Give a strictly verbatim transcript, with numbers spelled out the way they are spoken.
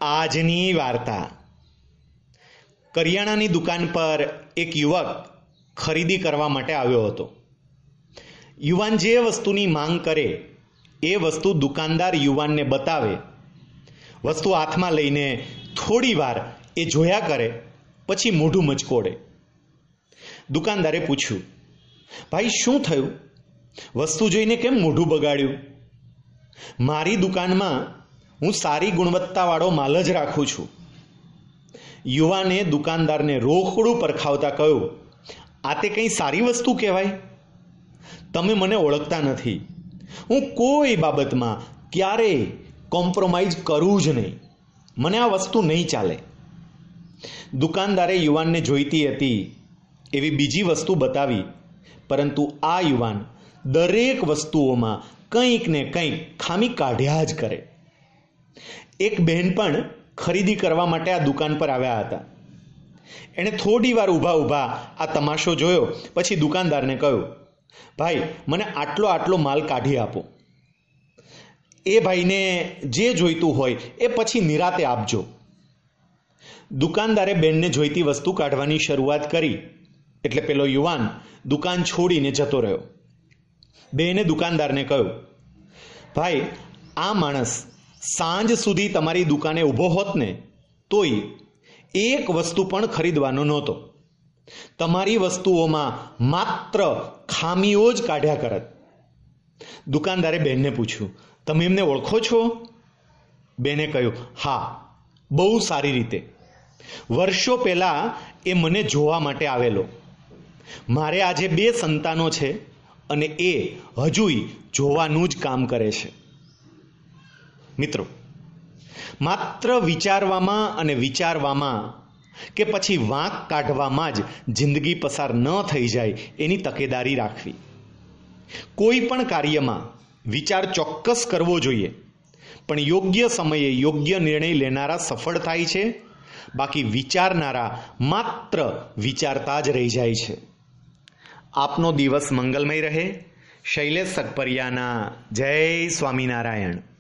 આજની વાર્તા। કરિયાણાની દુકાન પર એક યુવક ખરીદી કરવા માટે આવ્યો હતો। યુવાન જે વસ્તુની માંગ કરે એ વસ્તુ દુકાનદાર યુવાનને બતાવે। વસ્તુ હાથમાં લઈને થોડી વાર એ જોયા કરે, પછી મોઢું મચકોડે। દુકાનદારે પૂછ્યું, ભાઈ શું થયું? વસ્તુ જોઈને કેમ મોઢું બગાડ્યું? મારી દુકાનમાં હું સારી ગુણવત્તાવાળો માલ જ રાખું છું। યુવાને દુકાનદારને રોકડું પરખાવતા કહ્યું, આ તે કંઈ સારી વસ્તુ કહેવાય? તમે મને ઓળખતા નથી। હું કોઈ બાબતમાં ક્યારેય કોમ્પ્રોમાઇઝ કરું જ નહીં। મને આ વસ્તુ નહીં ચાલે। દુકાનદારે યુવાનને જોઈતી હતી એવી બીજી વસ્તુ બતાવી, પરંતુ આ યુવાન દરેક વસ્તુઓમાં કંઈક ને કંઈક ખામી કાઢ્યા જ કરે। એક બહેન પણ ખરીદી કરવા માટે આ દુકાન પર આવ્યા હતા। એણે થોડી વાર ઊભા ઊભા આ તમાશો જોયો, પછી દુકાનદારને કહ્યું, ભાઈ મને આટલો આટલો માલ કાઢી આપો। એ ભાઈને જે જોઈતું હોય એ પછી નિરાતે આપજો। દુકાનદારે બેનને જોઈતી વસ્તુ કાઢવાની શરૂઆત કરી એટલે પેલો યુવાન દુકાન છોડીને જતો રહ્યો। બેને દુકાનદારને કહ્યું, ભાઈ આ માણસ સાંજ સુધી તમારી દુકાને ઊભો હોત ને તોય એક વસ્તુ પણ ખરીદવાનો નહોતો। તમારી વસ્તુઓમાં માત્ર ખામીઓ જ કાઢ્યા કરત। દુકાનદારે બેનને પૂછ્યું, તમે એમને ઓળખો છો? બેને કહ્યું, હા, બહુ સારી રીતે। વર્ષો પહેલાં એ મને જોવા માટે આવેલો। મારે આજે બે સંતાનો છે અને એ હજુય જોવાનું જ કામ કરે છે। મિત્રો, માત્ર વિચારવામાં અને વિચારવામાં કે પછી વાંક કાઢવામાં જ જિંદગી પસાર ન થઈ જાય એની તકેદારી રાખવી। કોઈ પણ કાર્યમાં વિચાર ચોક્કસ કરવો જોઈએ, પણ યોગ્ય સમયે યોગ્ય નિર્ણય લેનારા સફળ થાય છે, બાકી વિચારનારા માત્ર વિચારતા જ રહી જાય છે। આપનો દિવસ મંગલમય રહે। શૈલેષ સગપરિયાના જય સ્વામિનારાયણ।